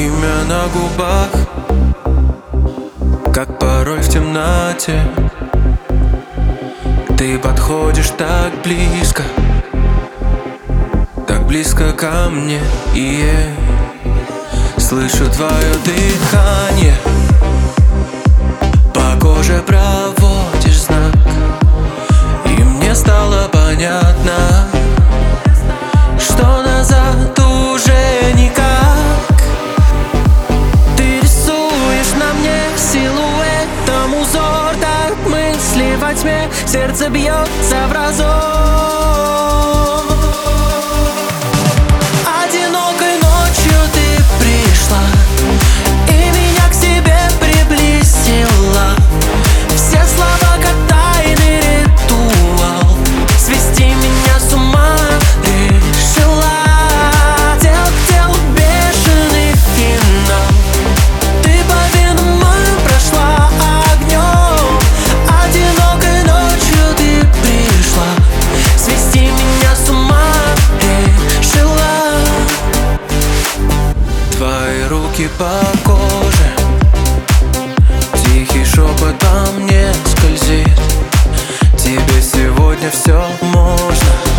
имя на губах, как пароль в темноте. Ты подходишь так близко ко мне, и я слышу твое дыхание. По коже проводишь знак, и мне стало понятно, что назад уже никак. Ты рисуешь на мне силуэтом узор, так мысли во тьме, сердце бьется в разум. Одинокой ночью ты пришла и меня к себе приблизила. Все слова как тайный ритуал, свести меня с ума решила. Дел бешеный финал, ты по венам моим прошла огнем. Одинокой ночью ты пришла, свести меня с ума решила. Твои руки по коже, тихий шепот по мне скользит. Тебе сегодня все можно.